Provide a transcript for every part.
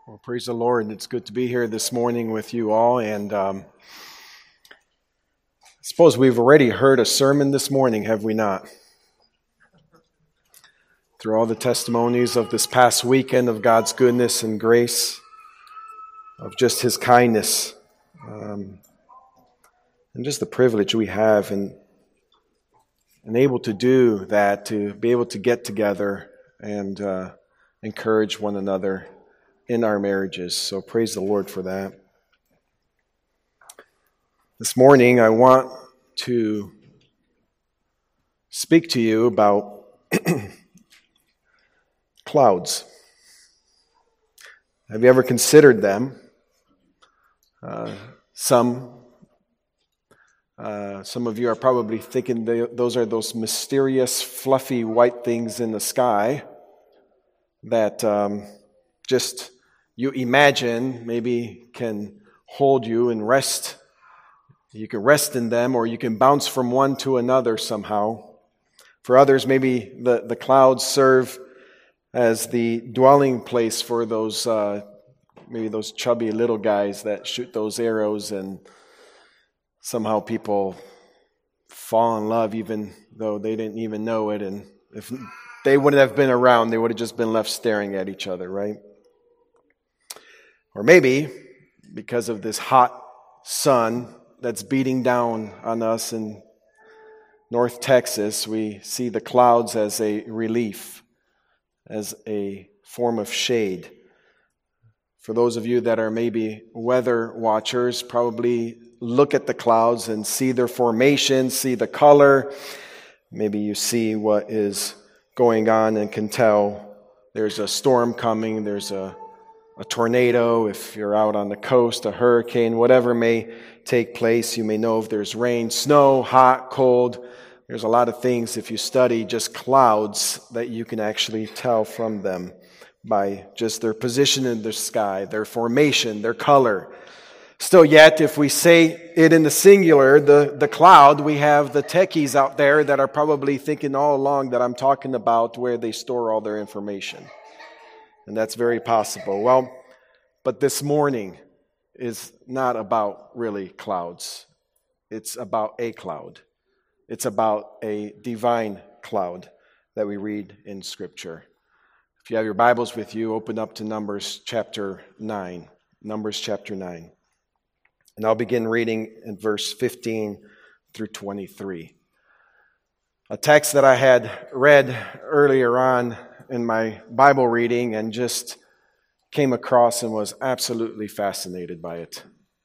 Well, praise the Lord. It's good to be here this morning with you all. And I suppose we've already heard a sermon this morning, have we not? Through all the testimonies of this past weekend of God's goodness and grace, of just His kindness, and just the privilege we have and able to do that, to be able to get together and encourage one another in our marriages. So praise the Lord for that. This morning I want to speak to you about clouds. Have you ever considered them? Some of you are probably thinking those are those mysterious, fluffy white things in the sky that just you imagine maybe can hold you and rest. You can rest in them, or you can bounce from one to another somehow. For others, maybe the clouds serve as the dwelling place for those maybe those chubby little guys that shoot those arrows, and somehow people fall in love even though they didn't even know it. And if they wouldn't have been around, they would have just been left staring at each other, right? Or maybe because of this hot sun that's beating down on us in North Texas, we see the clouds as a relief, as a form of shade. For those of you that are maybe weather watchers, probably look at the clouds and see their formation, see the color. Maybe you see what is going on and can tell there's a storm coming, there's a tornado, if you're out on the coast, a hurricane, whatever may take place. You may know if there's rain, snow, hot, cold. There's a lot of things, if you study just clouds, that you can actually tell from them by just their position in the sky, their formation, their color. Still yet, if we say it in the singular, the cloud, we have the techies out there that are probably thinking all along that I'm talking about where they store all their information. And that's very possible. Well, but this morning is not about really clouds. It's about a cloud. It's about a divine cloud that we read in Scripture. If you have your Bibles with you, open up to Numbers chapter 9. Numbers chapter 9. And I'll begin reading in verse 15 through 23. A text that I had read earlier on in my Bible reading and just came across and was absolutely fascinated by it.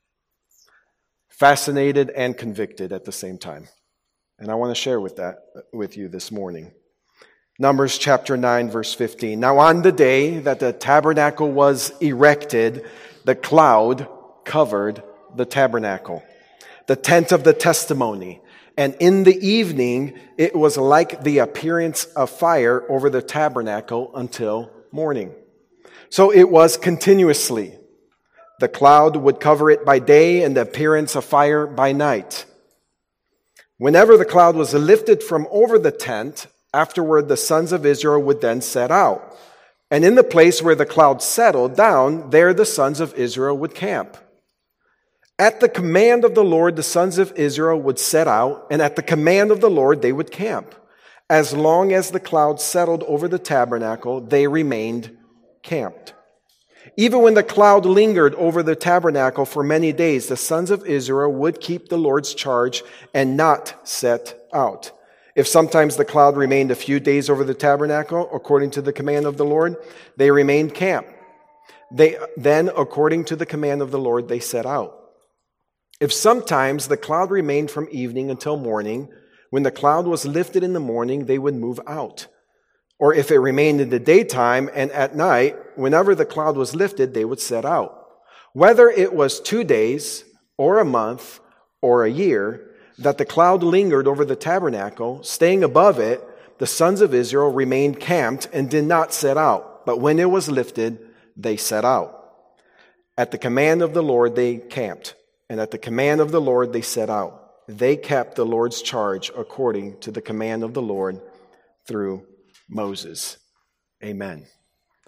Fascinated and convicted at the same time. And I want to share with you this morning. Numbers chapter 9, verse 15. Now on the day that the tabernacle was erected, the cloud covered the tabernacle, the tent of the testimony. And in the evening, it was like the appearance of fire over the tabernacle until morning. So it was continuously. The cloud would cover it by day and the appearance of fire by night. Whenever the cloud was lifted from over the tent, afterward the sons of Israel would then set out. And in the place where the cloud settled down, there the sons of Israel would camp. At the command of the Lord, the sons of Israel would set out, and at the command of the Lord, they would camp. As long as the cloud settled over the tabernacle, they remained camped. Even when the cloud lingered over the tabernacle for many days, the sons of Israel would keep the Lord's charge and not set out. If sometimes the cloud remained a few days over the tabernacle, according to the command of the Lord, they remained camped. Then, according to the command of the Lord, they set out. If sometimes the cloud remained from evening until morning, when the cloud was lifted in the morning, they would move out. Or if it remained in the daytime and at night, whenever the cloud was lifted, they would set out. Whether it was 2 days or a month or a year that the cloud lingered over the tabernacle, staying above it, the sons of Israel remained camped and did not set out. But when it was lifted, they set out. At the command of the Lord, they camped. And at the command of the Lord, they set out. They kept the Lord's charge according to the command of the Lord through Moses. Amen.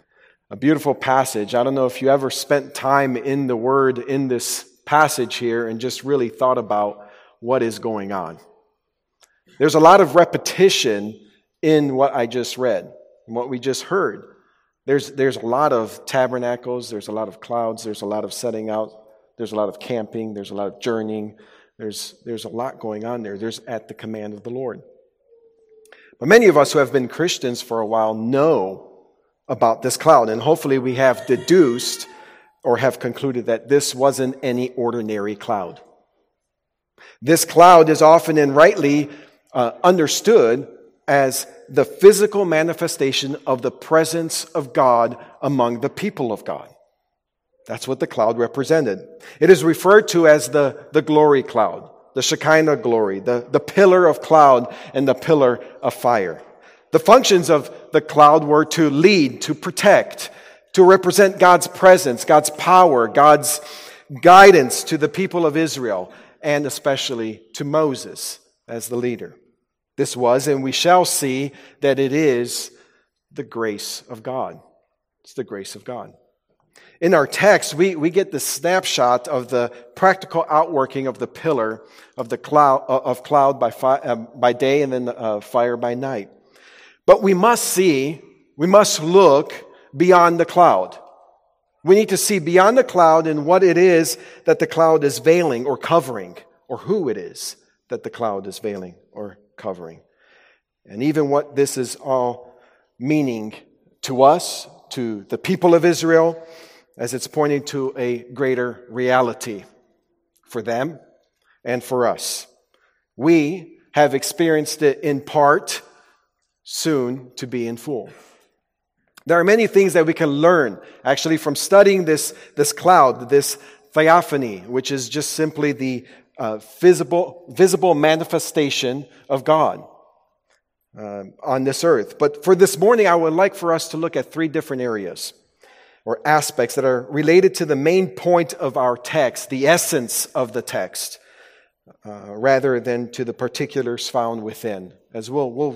A beautiful passage. I don't know if you ever spent time in the Word in this passage here and just really thought about what is going on. There's a lot of repetition in what I just read, and what we just heard. There's a lot of tabernacles, there's a lot of clouds, there's a lot of setting out, there's a lot of camping, there's a lot of journeying, there's a lot going on there. There's at the command of the Lord. But many of us who have been Christians for a while know about this cloud, and hopefully we have deduced or have concluded that this wasn't any ordinary cloud. This cloud is often and rightly understood as the physical manifestation of the presence of God among the people of God. That's what the cloud represented. It is referred to as the glory cloud, the Shekinah glory, the pillar of cloud and the pillar of fire. The functions of the cloud were to lead, to protect, to represent God's presence, God's power, God's guidance to the people of Israel, and especially to Moses as the leader. This was, and we shall see that it is the grace of God. It's the grace of God. In our text, we get the snapshot of the practical outworking of the pillar of the cloud by day and then fire by night. But we must look beyond the cloud. We need to see beyond the cloud and what it is that the cloud is veiling or covering, or who it is that the cloud is veiling or covering. And even what this is all meaning to us, to the people of Israel, as it's pointing to a greater reality for them and for us. We have experienced it in part, soon to be in full. There are many things that we can learn actually from studying this cloud, this theophany, which is just simply the visible manifestation of God on this earth. But for this morning, I would like for us to look at three different areas or aspects that are related to the main point of our text, the essence of the text, rather than to the particulars found within. As we'll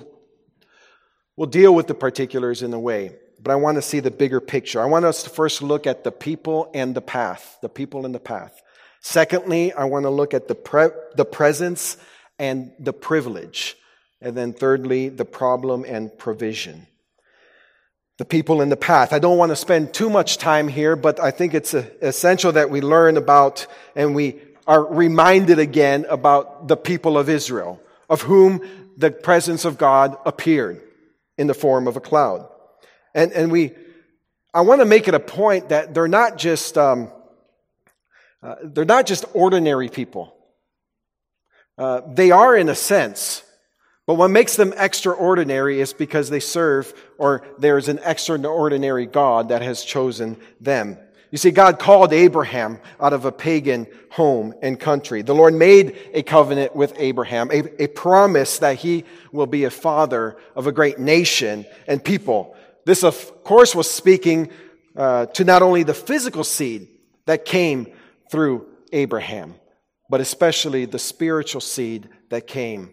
deal with the particulars in a way, but I want to see the bigger picture. I want us to first look at the people and the path, the people and the path. Secondly, I want to look at the presence and the privilege. And then thirdly, the problem and provision. The people and the path. I don't want to spend too much time here, but I think it's essential that we learn about and we are reminded again about the people of Israel, of whom the presence of God appeared in the form of a cloud. And I want to make it a point that they're not just ordinary people. They are in a sense, but what makes them extraordinary is because they serve, or there's an extraordinary God that has chosen them. You see, God called Abraham out of a pagan home and country. The Lord made a covenant with Abraham, a promise that he will be a father of a great nation and people. This, of course, was speaking to not only the physical seed that came through Abraham, but especially the spiritual seed that came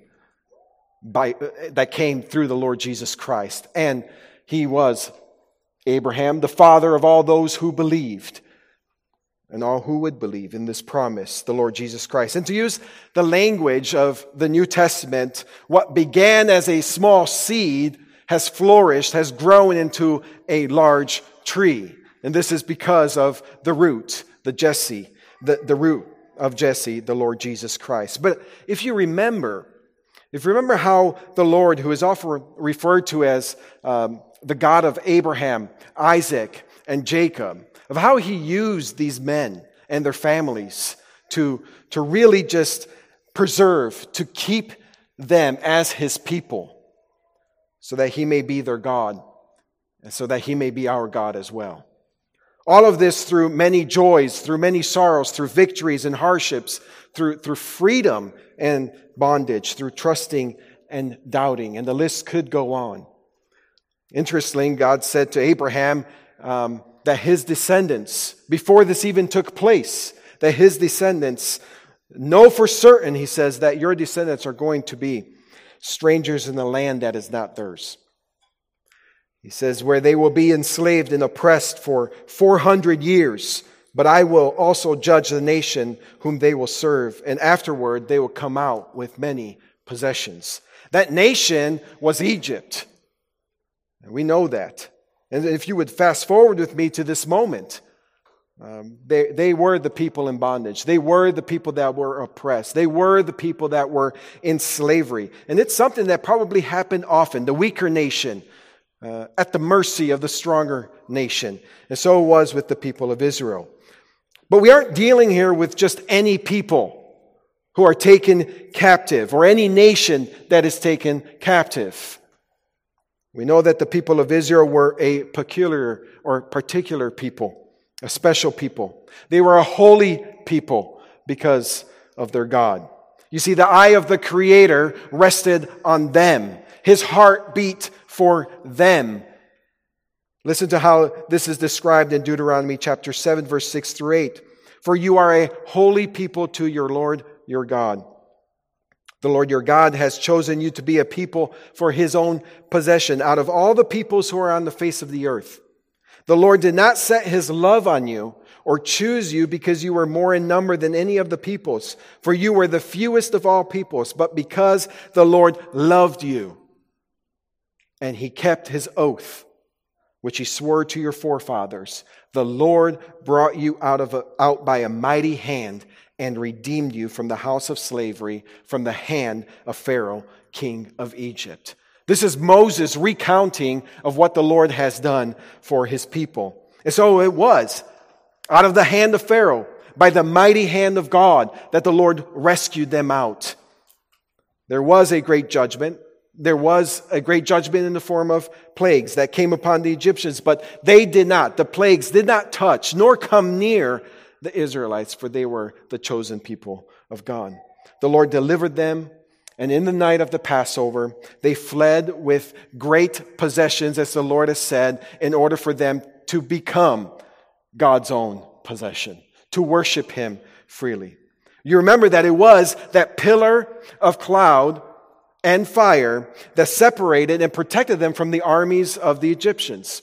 through the Lord Jesus Christ. And he was Abraham, the father of all those who believed and all who would believe in this promise, the Lord Jesus Christ. And to use the language of the New Testament, what began as a small seed has flourished, has grown into a large tree. And this is because of the root, the root of Jesse, the Lord Jesus Christ. But if you remember how the Lord, who is often referred to as the God of Abraham, Isaac, and Jacob, of how he used these men and their families to really just preserve, to keep them as his people, so that he may be their God, and so that he may be our God as well. All of this through many joys, through many sorrows, through victories and hardships, through freedom and bondage, through trusting and doubting, and the list could go on. Interestingly, God said to Abraham that his descendants, before this even took place, that his descendants know for certain, he says, that your descendants are going to be strangers in the land that is not theirs. He says, where they will be enslaved and oppressed for 400 years, but I will also judge the nation whom they will serve, and afterward they will come out with many possessions. That nation was Egypt. And we know that. And if you would fast forward with me to this moment, they were the people in bondage. They were the people that were oppressed. They were the people that were in slavery. And it's something that probably happened often. The weaker nation at the mercy of the stronger nation. And so it was with the people of Israel. But we aren't dealing here with just any people who are taken captive or any nation that is taken captive. We know that the people of Israel were a peculiar or particular people, a special people. They were a holy people because of their God. You see, the eye of the Creator rested on them. His heart beat for them. Listen to how this is described in Deuteronomy chapter 7, verse 6 through 8. For you are a holy people to your Lord your God. The Lord your God has chosen you to be a people for His own possession out of all the peoples who are on the face of the earth. The Lord did not set His love on you or choose you because you were more in number than any of the peoples, for you were the fewest of all peoples, but because the Lord loved you and He kept His oath, which He swore to your forefathers. The Lord brought you out by a mighty hand and redeemed you from the house of slavery, from the hand of Pharaoh, king of Egypt. This is Moses recounting of what the Lord has done for His people. And so it was out of the hand of Pharaoh, by the mighty hand of God, that the Lord rescued them out. There was a great judgment. There was a great judgment in the form of plagues that came upon the Egyptians, but the plagues did not touch nor come near the Israelites, for they were the chosen people of God. The Lord delivered them, and in the night of the Passover, they fled with great possessions, as the Lord has said, in order for them to become God's own possession, to worship Him freely. You remember that it was that pillar of cloud and fire that separated and protected them from the armies of the Egyptians.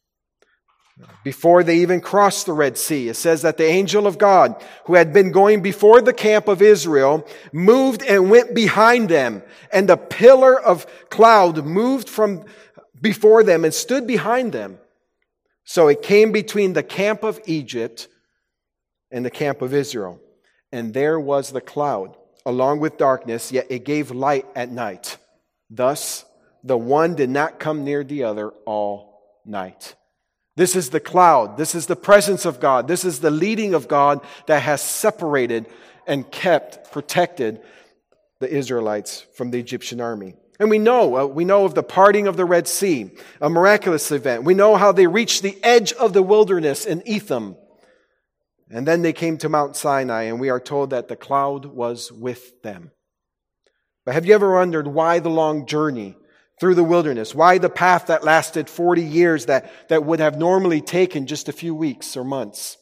Before they even crossed the Red Sea, it says that the angel of God, who had been going before the camp of Israel, moved and went behind them. And the pillar of cloud moved from before them and stood behind them. So it came between the camp of Egypt and the camp of Israel. And there was the cloud, along with darkness, yet it gave light at night. Thus, the one did not come near the other all night. This is the cloud. This is the presence of God. This is the leading of God that has separated and protected the Israelites from the Egyptian army. And we know of the parting of the Red Sea, a miraculous event. We know how they reached the edge of the wilderness in Etham. And then they came to Mount Sinai, and we are told that the cloud was with them. But have you ever wondered why the long journey through the wilderness? Why the path that lasted 40 years that would have normally taken just a few weeks or months?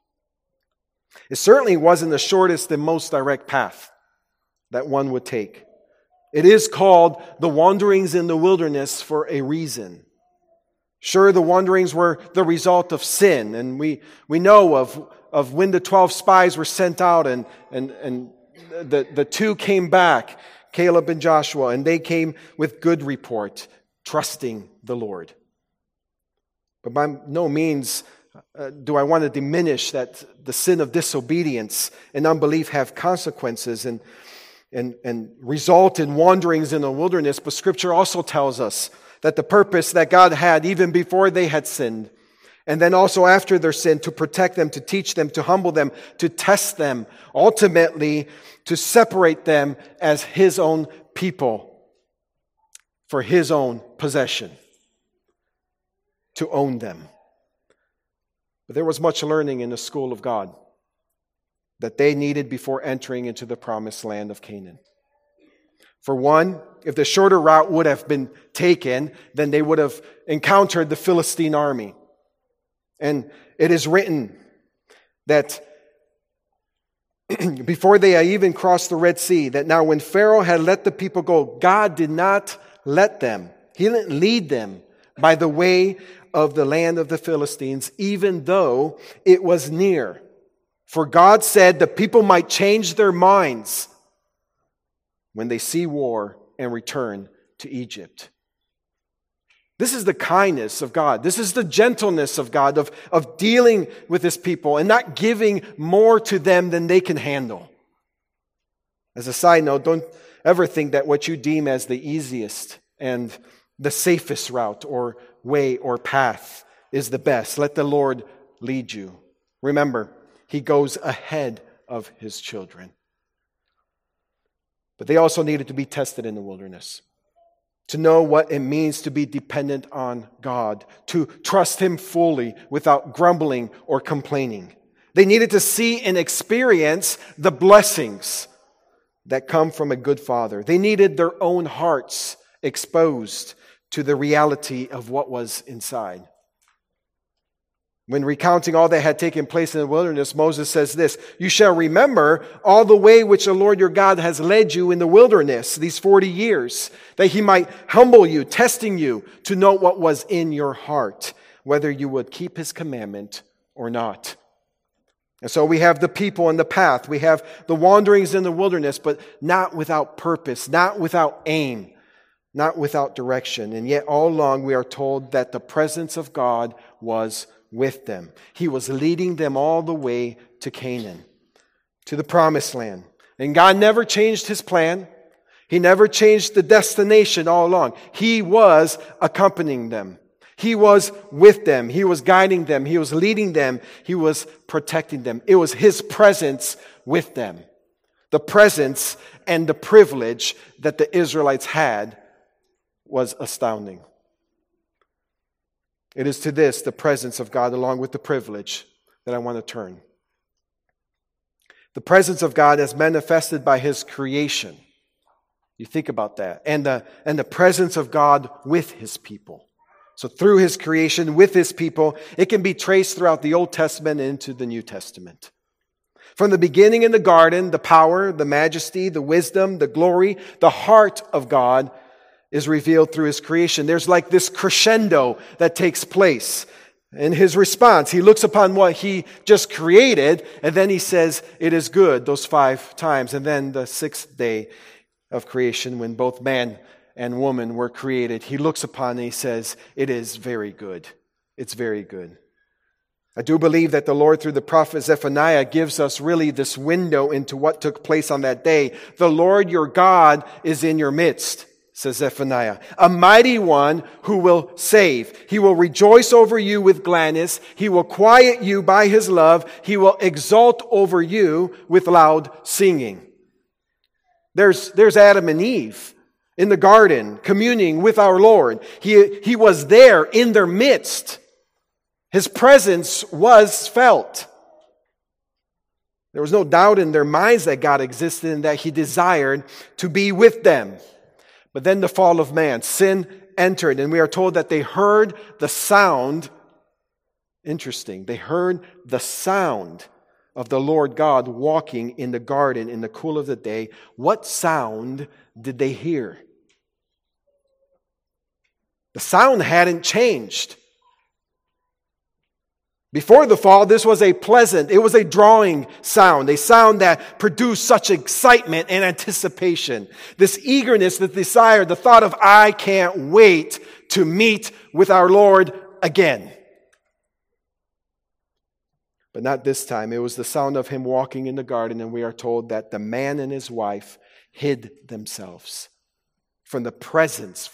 It certainly wasn't the shortest and most direct path that one would take. It is called the wanderings in the wilderness for a reason. Sure, the wanderings were the result of sin, and we know of when the 12 spies were sent out and the two came back, Caleb and Joshua, and they came with good report, trusting the Lord. But by no means do I want to diminish that the sin of disobedience and unbelief have consequences and result in wanderings in the wilderness. But Scripture also tells us that the purpose that God had even before they had sinned, and then also after their sin, to protect them, to teach them, to humble them, to test them, ultimately to separate them as His own people for His own possession, to own them. But there was much learning in the school of God that they needed before entering into the promised land of Canaan. For one, if the shorter route would have been taken, then they would have encountered the Philistine army. And it is written that before they even crossed the Red Sea, that now when Pharaoh had let the people go, God did not let them. He didn't lead them, by the way of the land of the Philistines, even though it was near. For God said the people might change their minds when they see war and return to Egypt. This is the kindness of God. This is the gentleness of God, of dealing with His people and not giving more to them than they can handle. As a side note, don't ever think that what you deem as the easiest and the safest route or way or path is the best. Let the Lord lead you. Remember, He goes ahead of His children. But they also needed to be tested in the wilderness, to know what it means to be dependent on God, to trust Him fully without grumbling or complaining. They needed to see and experience the blessings that come from a good Father. They needed their own hearts exposed to the reality of what was inside. When recounting all that had taken place in the wilderness, Moses says this, "You shall remember all the way which the Lord your God has led you in the wilderness these 40 years, that He might humble you, testing you to know what was in your heart, whether you would keep His commandment or not." And so we have the people in the path. We have the wanderings in the wilderness, but not without purpose, not without aim, not without direction. And yet all along we are told that the presence of God was with them. He was leading them all the way to Canaan, to the promised land. And God never changed His plan. He never changed the destination all along. He was accompanying them. He was with them. He was guiding them. He was leading them. He was protecting them. It was His presence with them. The presence and the privilege that the Israelites had was astounding. It is to this, the presence of God, along with the privilege, that I want to turn. The presence of God as manifested by His creation. You think about that. And the presence of God with His people. So through His creation, with His people, it can be traced throughout the Old Testament and into the New Testament. From the beginning in the garden, the power, the majesty, the wisdom, the glory, the heart of God is revealed through His creation. There's like this crescendo that takes place. In His response, He looks upon what He just created, and then He says, "It is good," those 5 times. And then the 6th day of creation, when both man and woman were created, He looks upon and He says, "It is very good." It's very good. I do believe that the Lord, through the prophet Zephaniah, gives us really this window into what took place on that day. "The Lord your God is in your midst," says Zephaniah, "a mighty one who will save. He will rejoice over you with gladness. He will quiet you by His love. He will exult over you with loud singing." There's Adam and Eve in the garden communing with our Lord. He was there in their midst. His presence was felt. There was no doubt in their minds that God existed and that He desired to be with them. But then the fall of man, sin entered, and we are told that they heard the sound. Interesting. They heard the sound of the Lord God walking in the garden in the cool of the day. What sound did they hear? The sound hadn't changed. Before the fall, this was it was a drawing sound, a sound that produced such excitement and anticipation. This eagerness, the desire, the thought of, "I can't wait to meet with our Lord again." But not this time. It was the sound of Him walking in the garden, and we are told that the man and his wife hid themselves from the presence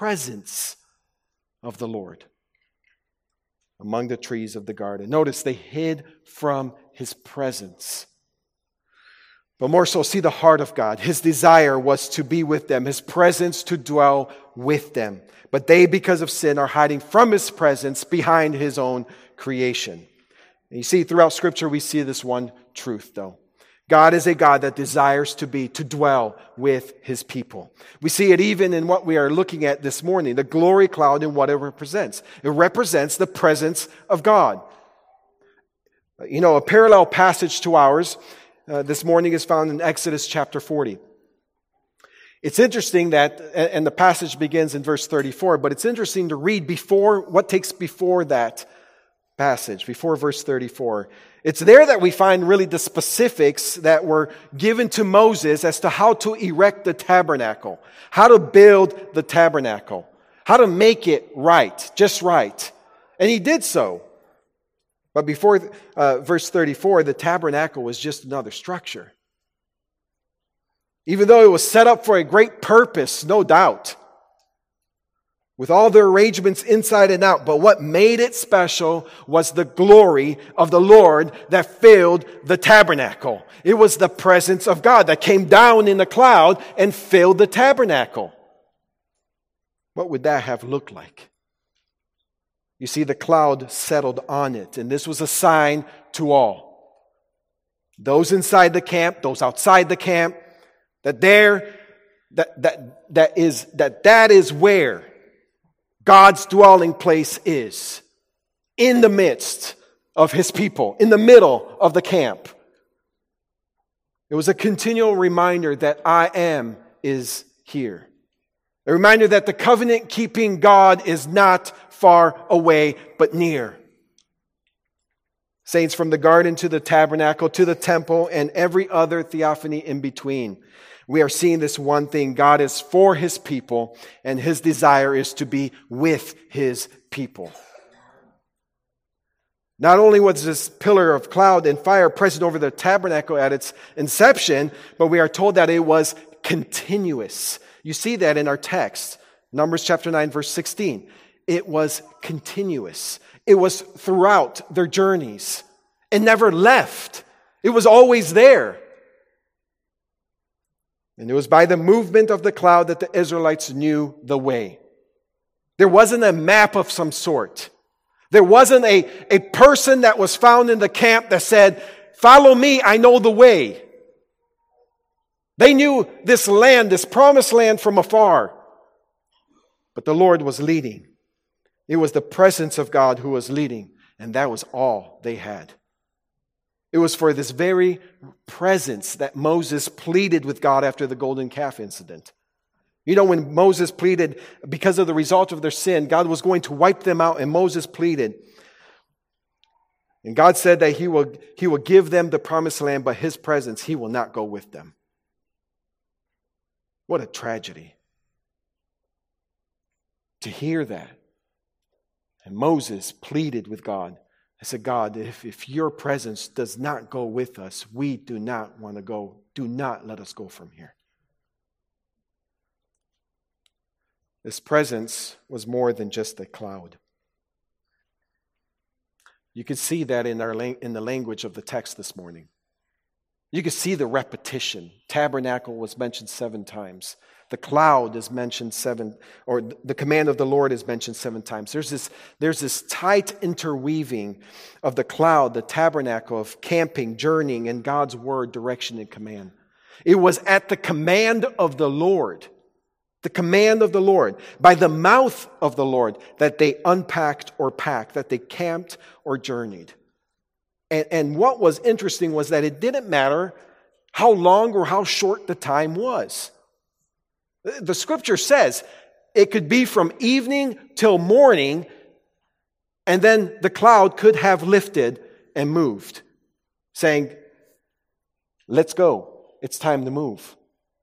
of the Lord among the trees of the garden. Notice they hid from His presence. But more so, see the heart of God. His desire was to be with them, His presence to dwell with them. But they, because of sin, are hiding from His presence behind His own creation. And you see, throughout Scripture, we see this one truth, though. God is a God that desires to dwell with His people. We see it even in what we are looking at this morning, the glory cloud and what it represents. It represents the presence of God. You know, a parallel passage to ours this morning is found in Exodus chapter 40. It's interesting that, and the passage begins in verse 34, but it's interesting to read what takes before that passage, before verse 34. It's there that we find really the specifics that were given to Moses as to how to erect the tabernacle, how to build the tabernacle, how to make it right, just right. And he did so. But before verse 34, the tabernacle was just another structure. Even though it was set up for a great purpose, no doubt, with all the arrangements inside and out. But what made it special was the glory of the Lord that filled the tabernacle. It was the presence of God that came down in the cloud and filled the tabernacle. What would that have looked like? You see, the cloud settled on it, and this was a sign to all. Those inside the camp, those outside the camp, that is where God's dwelling place is, in the midst of His people, in the middle of the camp. It was a continual reminder that I am is here. A reminder that the covenant-keeping God is not far away, but near. Saints, from the garden to the tabernacle to the temple and every other theophany in between, we are seeing this one thing. God is for His people, and His desire is to be with His people. Not only was this pillar of cloud and fire present over the tabernacle at its inception, but we are told that it was continuous. You see that in our text, Numbers chapter 9, verse 16. It was continuous. It was throughout their journeys. It never left. It was always there. And it was by the movement of the cloud that the Israelites knew the way. There wasn't a map of some sort. There wasn't a person that was found in the camp that said, "Follow me, I know the way." They knew this land, this promised land from afar. But the Lord was leading. It was the presence of God who was leading, and that was all they had. It was for this very presence that Moses pleaded with God after the golden calf incident. You know, when Moses pleaded because of the result of their sin, God was going to wipe them out, and Moses pleaded. And God said that He will give them the promised land, but His presence, He will not go with them. What a tragedy. To hear that. And Moses pleaded with God. I said, God, if your presence does not go with us, we do not want to go. Do not let us go from here. This presence was more than just a cloud. You could see that in the language of the text this morning. You could see the repetition. Tabernacle was mentioned 7 times. The cloud is mentioned 7, or the command of the Lord is mentioned 7 times. There's this tight interweaving of the cloud, the tabernacle, of camping, journeying, and God's word, direction, and command. It was at the command of the Lord, by the mouth of the Lord, that they unpacked or packed, that they camped or journeyed. And what was interesting was that it didn't matter how long or how short the time was. The scripture says it could be from evening till morning, and then the cloud could have lifted and moved, saying, "Let's go. It's time to move."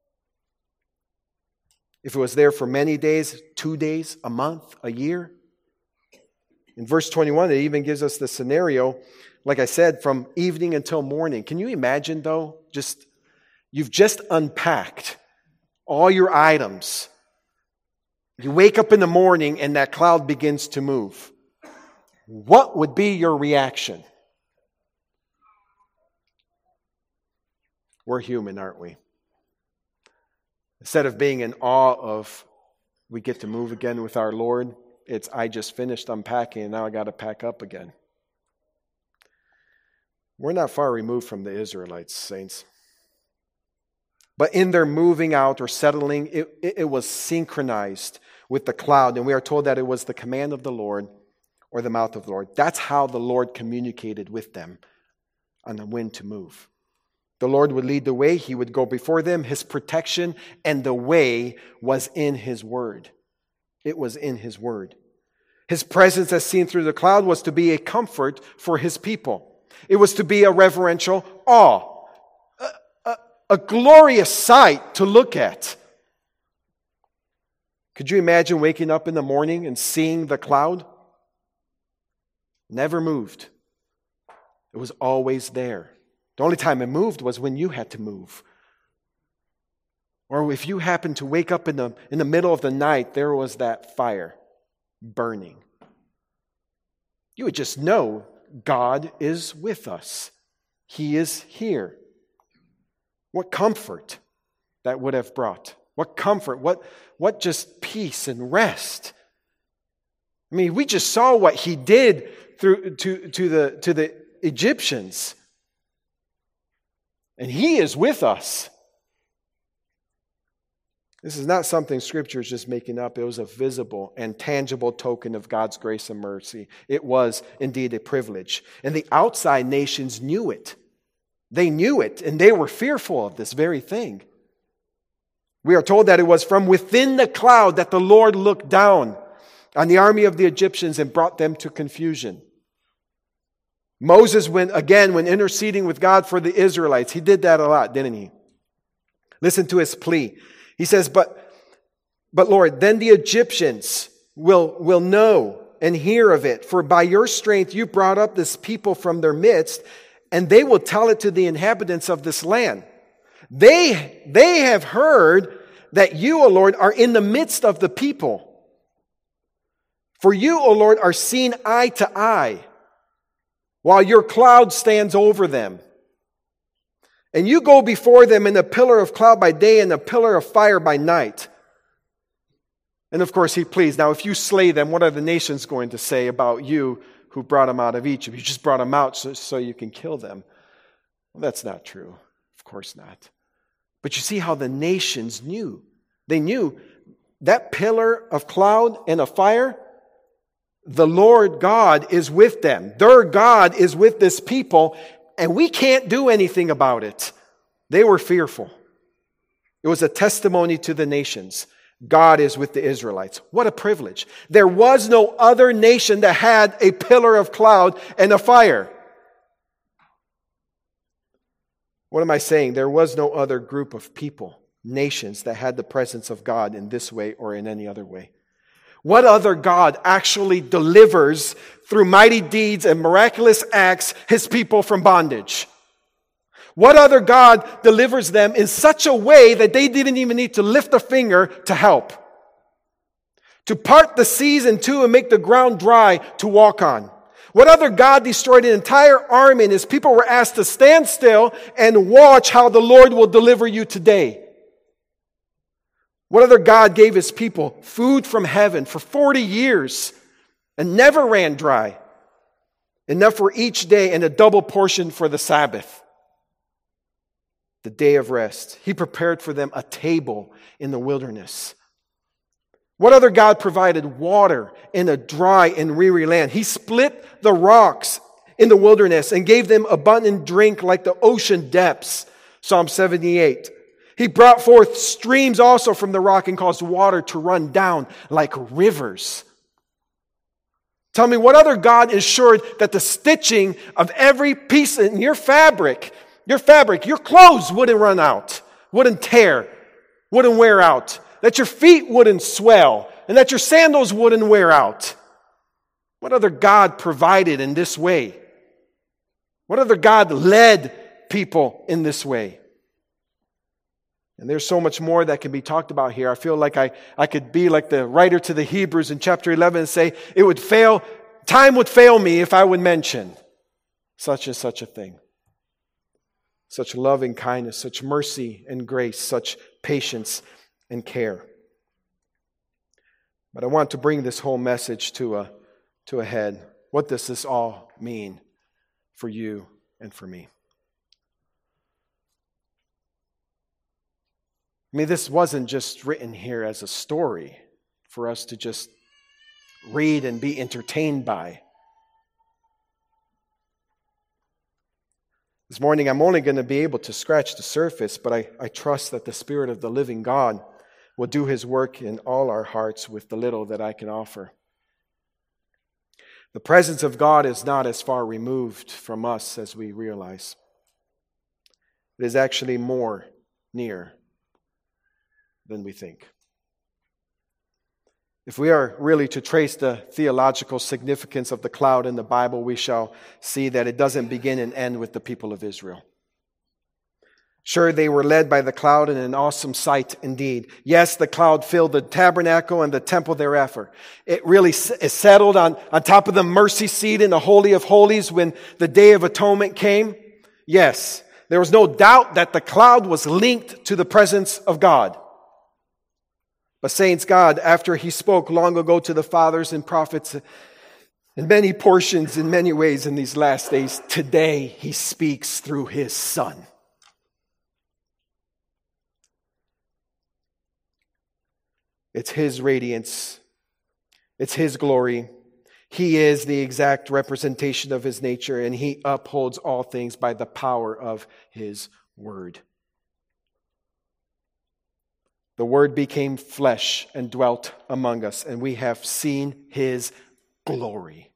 If it was there for many days, 2 days, a month, a year. In verse 21, it even gives us the scenario, like I said, from evening until morning. Can you imagine, though, you've just unpacked all your items. You wake up in the morning and that cloud begins to move. What would be your reaction? We're human, aren't we? Instead of being in awe of we get to move again with our Lord, it's I just finished unpacking and now I got to pack up again. We're not far removed from the Israelites, saints. But in their moving out or settling, it was synchronized with the cloud. And we are told that it was the command of the Lord or the mouth of the Lord. That's how the Lord communicated with them on the wind to move. The Lord would lead the way. He would go before them. His protection and the way was in His Word. It was in His Word. His presence as seen through the cloud was to be a comfort for His people. It was to be a reverential awe, a glorious sight to look at. Could you imagine waking up in the morning and seeing the cloud? Never moved. It was always there. The only time it moved was when you had to move. Or if you happened to wake up in the middle of the night, there was that fire burning. You would just know God is with us. He is here. What comfort that would have brought. What comfort, what just peace and rest. I mean, we just saw what He did to the Egyptians. And He is with us. This is not something Scripture is just making up. It was a visible and tangible token of God's grace and mercy. It was indeed a privilege. And the outside nations knew it. They knew it, and they were fearful of this very thing. We are told that it was from within the cloud that the Lord looked down on the army of the Egyptians and brought them to confusion. Moses, when interceding with God for the Israelites, he did that a lot, didn't he? Listen to his plea. He says, But Lord, then the Egyptians will know and hear of it, for by your strength you brought up this people from their midst, and they will tell it to the inhabitants of this land. They have heard that you, O Lord, are in the midst of the people. For you, O Lord, are seen eye to eye, while your cloud stands over them. And you go before them in a pillar of cloud by day and a pillar of fire by night. And of course he pleads, now if you slay them, what are the nations going to say about you who brought them out of Egypt? You just brought them out so you can kill them. Well, that's not true. Of course not. But you see how the nations knew. They knew that pillar of cloud and of fire, the Lord God is with them. Their God is with this people, and we can't do anything about it. They were fearful. It was a testimony to the nations. God is with the Israelites. What a privilege. There was no other nation that had a pillar of cloud and a fire. What am I saying? There was no other group of people, nations, that had the presence of God in this way or in any other way. What other God actually delivers through mighty deeds and miraculous acts His people from bondage? What other God delivers them in such a way that they didn't even need to lift a finger to help? To part the seas in two and make the ground dry to walk on? What other God destroyed an entire army and His people were asked to stand still and watch how the Lord will deliver you today? What other God gave His people food from heaven for 40 years and never ran dry? Enough for each day and a double portion for the Sabbath, the day of rest. He prepared for them a table in the wilderness. What other God provided water in a dry and weary land? He split the rocks in the wilderness and gave them abundant drink like the ocean depths. Psalm 78. He brought forth streams also from the rock and caused water to run down like rivers. Tell me, what other God ensured that the stitching of every piece in your fabric, your clothes wouldn't run out, wouldn't tear, wouldn't wear out, that your feet wouldn't swell, and that your sandals wouldn't wear out? What other God provided in this way? What other God led people in this way? And there's so much more that can be talked about here. I feel like I could be like the writer to the Hebrews in chapter 11 and say, time would fail me if I would mention such and such a thing. Such loving kindness, such mercy and grace, such patience and care. But I want to bring this whole message to a head. What does this all mean for you and for me? I mean, this wasn't just written here as a story for us to just read and be entertained by. This morning, I'm only going to be able to scratch the surface, but I trust that the Spirit of the living God will do His work in all our hearts with the little that I can offer. The presence of God is not as far removed from us as we realize. It is actually more near than we think. If we are really to trace the theological significance of the cloud in the Bible, we shall see that it doesn't begin and end with the people of Israel. Sure, they were led by the cloud in an awesome sight indeed. Yes, the cloud filled the tabernacle and the temple thereafter. It really is settled on top of the mercy seat in the Holy of Holies when the Day of Atonement came. Yes, there was no doubt that the cloud was linked to the presence of God. But saints, God, after He spoke long ago to the fathers and prophets in many portions, in many ways in these last days, today He speaks through His Son. It's His radiance. It's His glory. He is the exact representation of His nature, and He upholds all things by the power of His Word. The Word became flesh and dwelt among us, and we have seen His glory.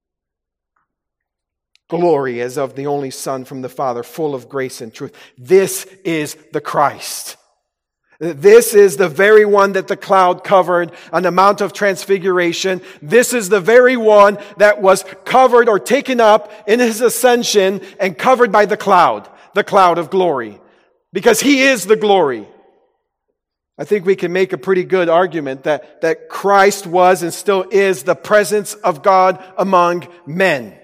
Glory as of the only Son from the Father, full of grace and truth. This is the Christ. This is the very one that the cloud covered on the Mount of Transfiguration. This is the very one that was covered or taken up in His ascension and covered by the cloud of glory. Because He is the glory. I think we can make a pretty good argument that Christ was and still is the presence of God among men.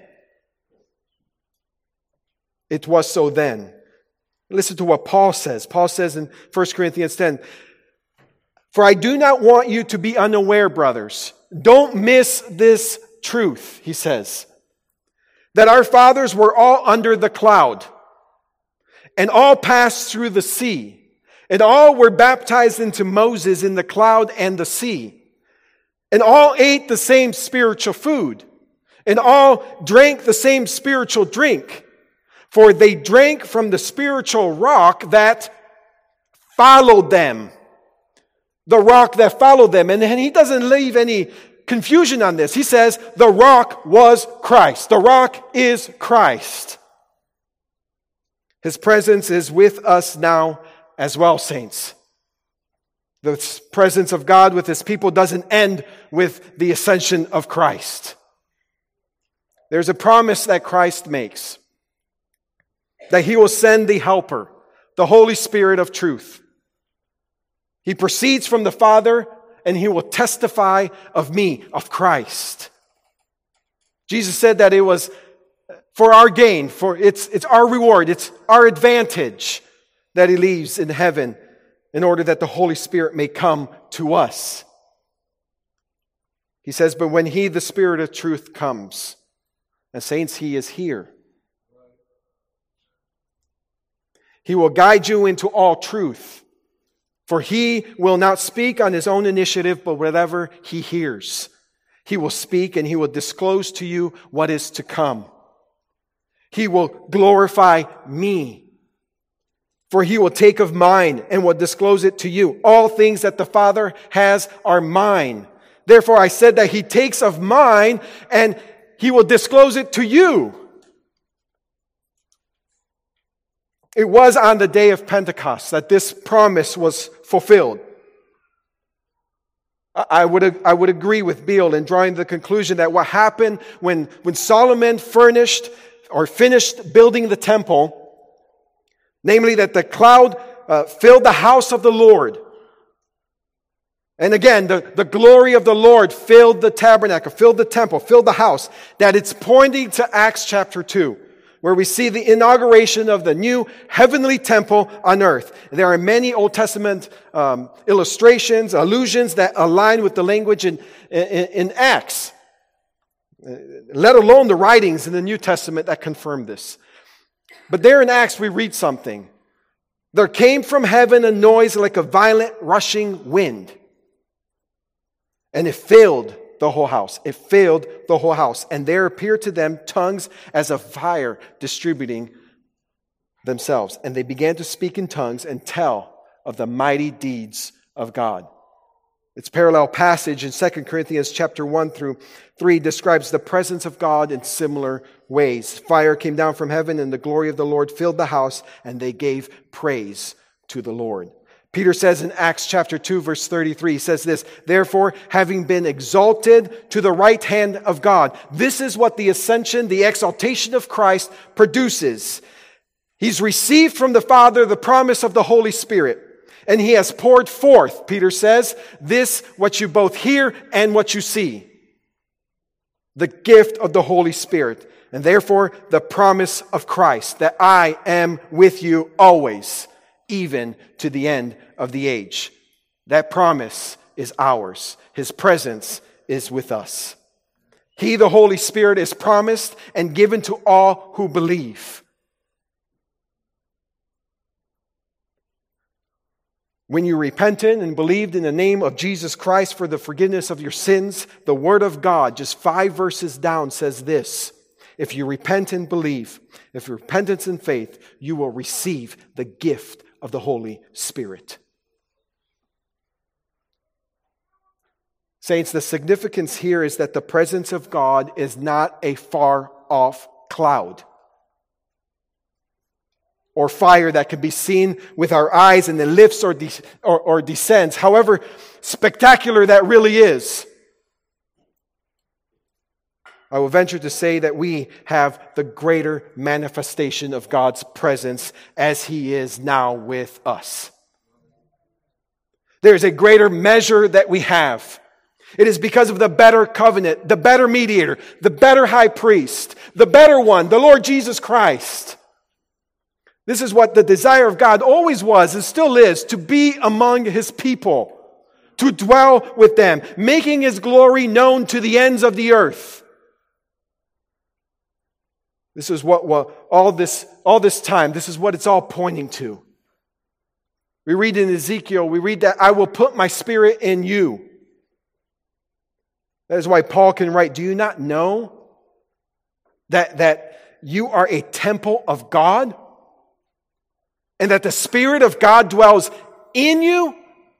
It was so then. Listen to what Paul says. Paul says in 1 Corinthians 10, "For I do not want you to be unaware, brothers." Don't miss this truth, he says. "That our fathers were all under the cloud, and all passed through the sea. And all were baptized into Moses in the cloud and the sea. And all ate the same spiritual food. And all drank the same spiritual drink. For they drank from the spiritual rock that followed them." The rock that followed them. And he doesn't leave any confusion on this. He says the rock was Christ. The rock is Christ. His presence is with us now as well, saints. The presence of God with His people doesn't end with the ascension of Christ. There's a promise that Christ makes, that He will send the Helper, the Holy Spirit of truth. He proceeds from the Father, and He will testify of me, of Christ. Jesus said that it was for our gain, for it's our reward, it's our advantage that He leaves in heaven in order that the Holy Spirit may come to us. He says, "But when He, the Spirit of truth, comes," and saints, He is here. "He will guide you into all truth. For He will not speak on His own initiative, but whatever He hears, He will speak, and He will disclose to you what is to come. He will glorify me. For He will take of mine and will disclose it to you. All things that the Father has are mine. Therefore I said that He takes of mine and He will disclose it to you." It was on the day of Pentecost that this promise was fulfilled. I would agree with Beale in drawing the conclusion that what happened when Solomon finished building the temple, namely that the cloud filled the house of the Lord. And again, the glory of the Lord filled the tabernacle, filled the temple, filled the house. That it's pointing to Acts chapter 2, where we see the inauguration of the new heavenly temple on earth. There are many Old Testament illustrations, allusions that align with the language in Acts, let alone the writings in the New Testament that confirm this. But there in Acts we read something. "There came from heaven a noise like a violent rushing wind. And it filled the whole house." It filled the whole house. "And there appeared to them tongues as of fire distributing themselves. And they began to speak in tongues and tell of the mighty deeds of God. Its parallel passage in 2 Corinthians chapter 1 through 3 describes the presence of God in similar ways. Fire came down from heaven and the glory of the Lord filled the house, and they gave praise to the Lord. Peter says in Acts chapter 2 verse 33, he says this, "Therefore, having been exalted to the right hand of God." This is what the ascension, the exaltation of Christ produces. He's received from the Father the promise of the Holy Spirit. And He has poured forth, Peter says, this, what you both hear and what you see. The gift of the Holy Spirit. And therefore, the promise of Christ, that I am with you always, even to the end of the age. That promise is ours. His presence is with us. He, the Holy Spirit, is promised and given to all who believe. When you repented and believed in the name of Jesus Christ for the forgiveness of your sins, the Word of God, just 5 verses down, says this: if you repent and believe, if repentance and faith, you will receive the gift of the Holy Spirit. Saints, the significance here is that the presence of God is not a far-off cloud or fire that can be seen with our eyes and then lifts or descends, however spectacular that really is. I will venture to say that we have the greater manifestation of God's presence as He is now with us. There is a greater measure that we have. It is because of the better covenant, the better mediator, the better high priest, the better one, the Lord Jesus Christ. This is what the desire of God always was and still is, to be among His people, to dwell with them, making His glory known to the ends of the earth. This is what all this time, this is what it's all pointing to. We read in Ezekiel, we read that I will put my spirit in you. That is why Paul can write, do you not know that you are a temple of God? And that the Spirit of God dwells in you?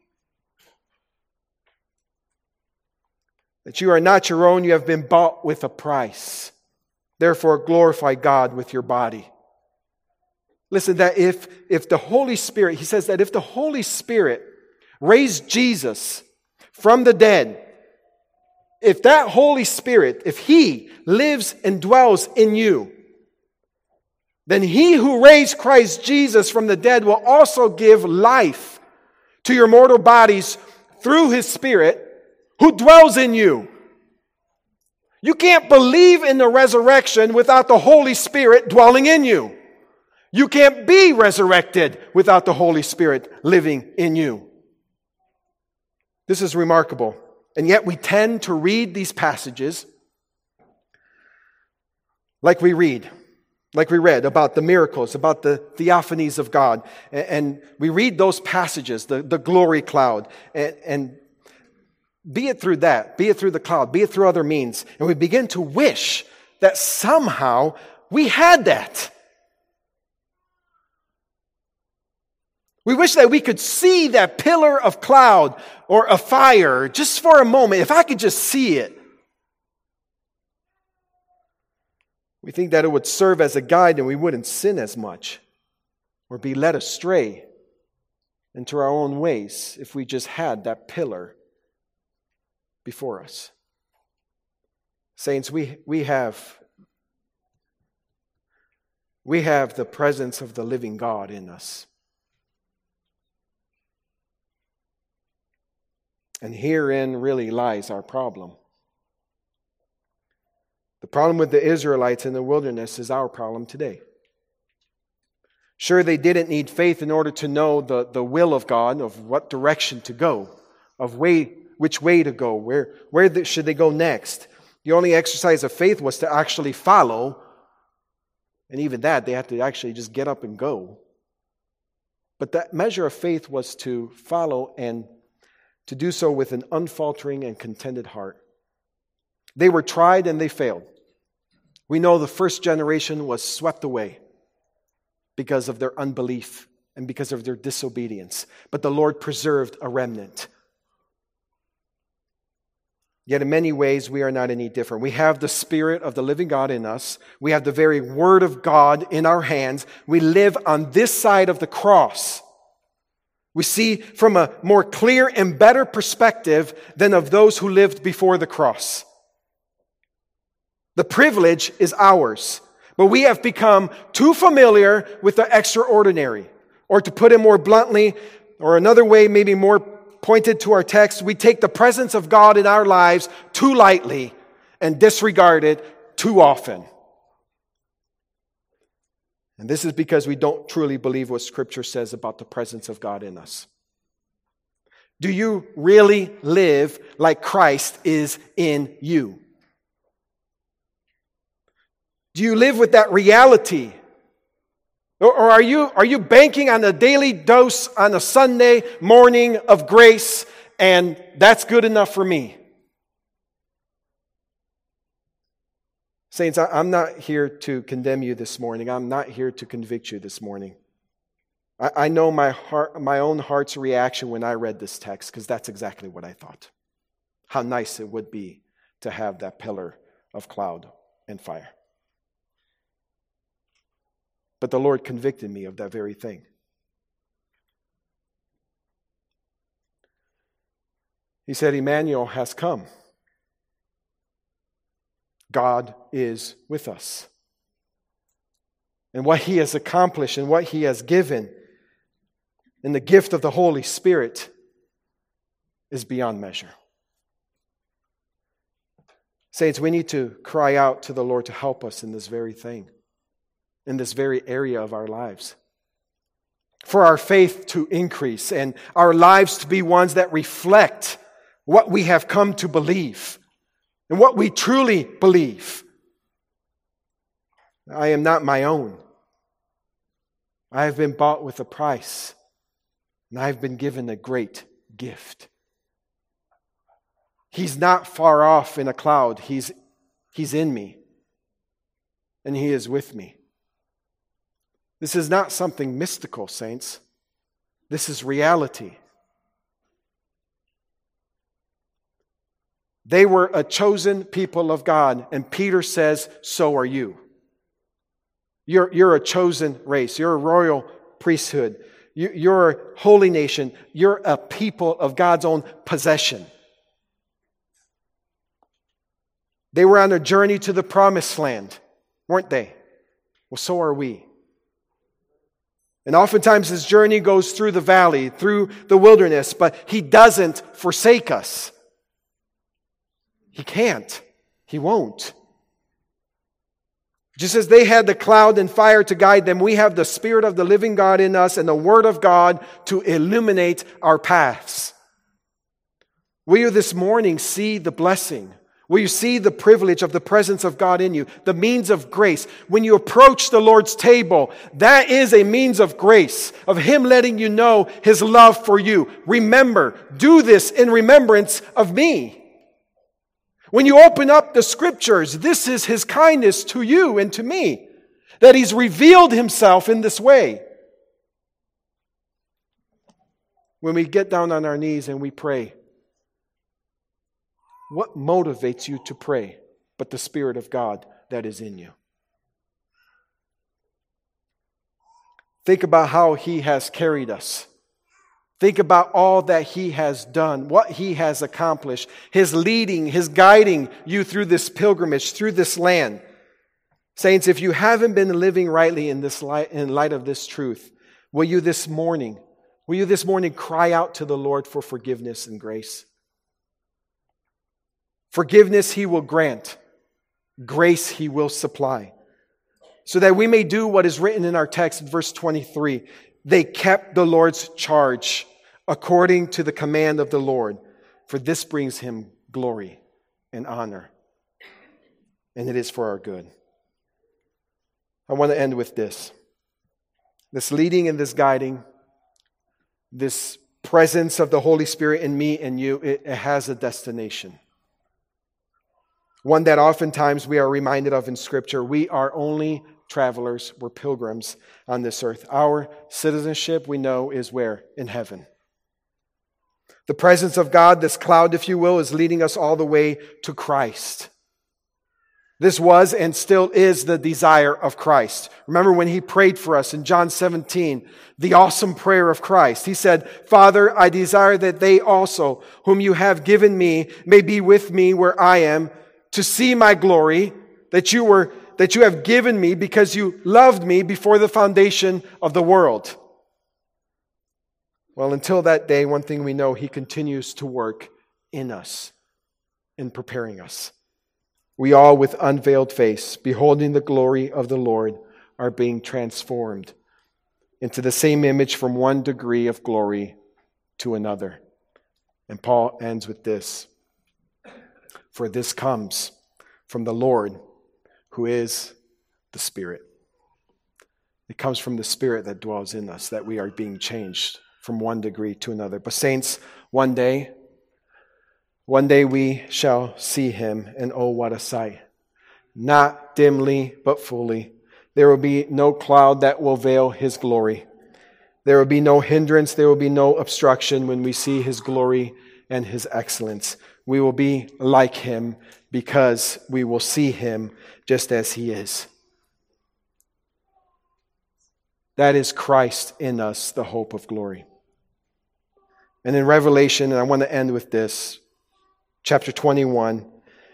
That you are not your own, you have been bought with a price. Therefore, glorify God with your body. Listen, that if the Holy Spirit, he says that if the Holy Spirit raised Jesus from the dead, if that Holy Spirit, if He lives and dwells in you, then He who raised Christ Jesus from the dead will also give life to your mortal bodies through His Spirit who dwells in you. You can't believe in the resurrection without the Holy Spirit dwelling in you. You can't be resurrected without the Holy Spirit living in you. This is remarkable. And yet we tend to read these passages like we read about the miracles, about the theophanies of God. And we read those passages, the glory cloud, and be it through that, be it through the cloud, be it through other means. And we begin to wish that somehow we had that. We wish that we could see that pillar of cloud or a fire just for a moment. If I could just see it. We think that it would serve as a guide and we wouldn't sin as much or be led astray into our own ways if we just had that pillar before us. Saints, we have the presence of the living God in us. And herein really lies our problem. The problem with the Israelites in the wilderness is our problem today. Sure, they didn't need faith in order to know the will of God, of what direction to go, of which way to go, where should they go next. The only exercise of faith was to actually follow, and even that, they had to actually just get up and go. But that measure of faith was to follow and to do so with an unfaltering and contented heart. They were tried and they failed. We know the first generation was swept away. because of their unbelief and because of their disobedience. But the Lord preserved a remnant. Yet in many ways, we are not any different. We have the Spirit of the living God in us. We have the very Word of God in our hands. We live on this side of the cross. We see from a more clear and better perspective than of those who lived before the cross. The privilege is ours, but we have become too familiar with the extraordinary. Or to put it more bluntly, or another way, maybe more pointed to our text, we take the presence of God in our lives too lightly and disregard it too often. And this is because we don't truly believe what Scripture says about the presence of God in us. Do you really live like Christ is in you? Do you live with that reality? Or are you banking on a daily dose on a Sunday morning of grace and that's good enough for me? Saints, I'm not here to condemn you this morning. I'm not here to convict you this morning. I know my own heart's reaction when I read this text, because that's exactly what I thought. How nice it would be to have that pillar of cloud and fire. But the Lord convicted me of that very thing. He said, Emmanuel has come. God is with us. And what He has accomplished and what He has given in the gift of the Holy Spirit is beyond measure. Saints, we need to cry out to the Lord to help us in this very thing, in this very area of our lives. For our faith to increase and our lives to be ones that reflect what we have come to believe and what we truly believe. I am not my own. I have been bought with a price, and I have been given a great gift. He's not far off in a cloud. He's in me, and He is with me. This is not something mystical, saints. This is reality. They were a chosen people of God, and Peter says, so are you. You're a chosen race. You're a royal priesthood. You're a holy nation. You're a people of God's own possession. They were on a journey to the promised land, weren't they? Well, so are we. And oftentimes this journey goes through the valley, through the wilderness, but He doesn't forsake us. He can't. He won't. Just as they had the cloud and fire to guide them, we have the Spirit of the living God in us and the Word of God to illuminate our paths. Will you this morning see the blessing? Will you see the privilege of the presence of God in you? The means of grace. When you approach the Lord's table, that is a means of grace, of Him letting you know His love for you. Remember, do this in remembrance of me. When you open up the Scriptures, this is His kindness to you and to me, that He's revealed Himself in this way. When we get down on our knees and we pray, what motivates you to pray but the Spirit of God that is in you? Think about how He has carried us. Think about all that He has done, what He has accomplished, His leading, His guiding you through this pilgrimage, through this land. Saints, if you haven't been living rightly in light of this truth, will you this morning cry out to the Lord for forgiveness and grace? Forgiveness He will grant. Grace He will supply. So that we may do what is written in our text in verse 23. They kept the Lord's charge according to the command of the Lord, for this brings Him glory and honor, and it is for our good. I want to end with this. This leading and this guiding, this presence of the Holy Spirit in me and you, it has a destination. One that oftentimes we are reminded of in Scripture. We are only travelers, we're pilgrims on this earth. Our citizenship, we know, is where? In heaven. The presence of God, this cloud, if you will, is leading us all the way to Christ. This was and still is the desire of Christ. Remember when He prayed for us in John 17, the awesome prayer of Christ. He said, Father, I desire that they also, whom you have given me, may be with me where I am, to see my glory that you have given me because you loved me before the foundation of the world. Well, until that day, one thing we know, He continues to work in us, in preparing us. We all, with unveiled face, beholding the glory of the Lord, are being transformed into the same image from one degree of glory to another. And Paul ends with this. For this comes from the Lord, who is the Spirit. It comes from the Spirit that dwells in us, that we are being changed from one degree to another. But saints, one day we shall see Him, and oh, what a sight. Not dimly, but fully. There will be no cloud that will veil His glory. There will be no hindrance, there will be no obstruction when we see His glory and His excellence. We will be like Him because we will see Him just as He is. That is Christ in us, the hope of glory. And in Revelation, and I want to end with this, chapter 21,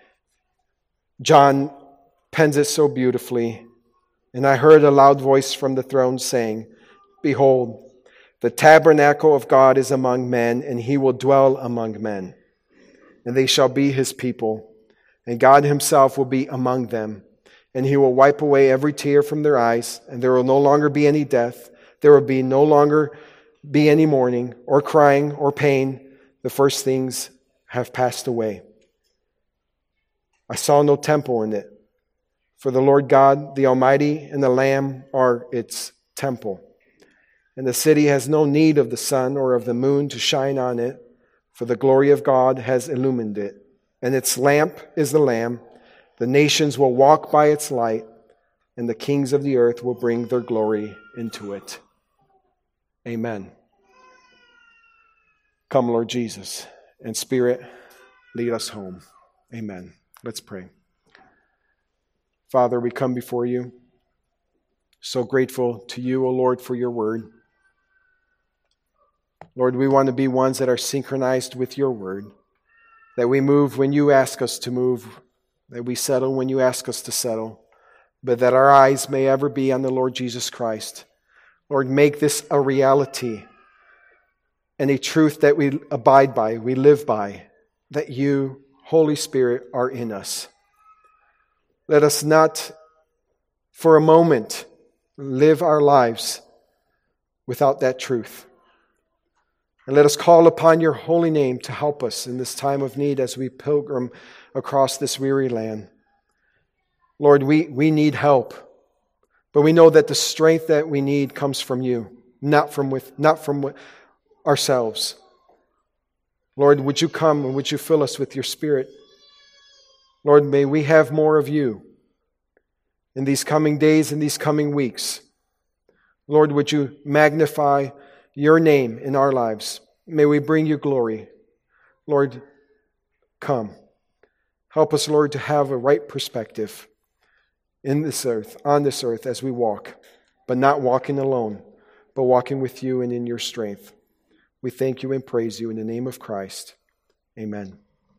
John pens it so beautifully. And I heard a loud voice from the throne saying, Behold, the tabernacle of God is among men, and He will dwell among men. And they shall be His people, and God Himself will be among them. And He will wipe away every tear from their eyes, and there will no longer be any death. There will be no longer be any mourning, or crying, or pain. The first things have passed away. I saw no temple in it, for the Lord God, the Almighty, and the Lamb are its temple. And the city has no need of the sun or of the moon to shine on it, for the glory of God has illumined it. And its lamp is the Lamb. The nations will walk by its light, and the kings of the earth will bring their glory into it. Amen. Come, Lord Jesus, and Spirit, lead us home. Amen. Let's pray. Father, we come before you, so grateful to you, O Lord, for your word. Lord, we want to be ones that are synchronized with your word, that we move when you ask us to move, that we settle when you ask us to settle, but that our eyes may ever be on the Lord Jesus Christ. Lord, make this a reality and a truth that we abide by, we live by, that you, Holy Spirit, are in us. Let us not for a moment live our lives without that truth. And let us call upon your holy name to help us in this time of need as we pilgrim across this weary land. Lord, we need help, but we know that the strength that we need comes from you, not from ourselves. Lord, would you come and would you fill us with your Spirit? Lord, may we have more of you in these coming days and these coming weeks. Lord, would you magnify your name in our lives? May we bring you glory. Lord, come. Help us, Lord, to have a right perspective in this earth, on this earth as we walk, but not walking alone, but walking with you and in your strength. We thank you and praise you in the name of Christ. Amen.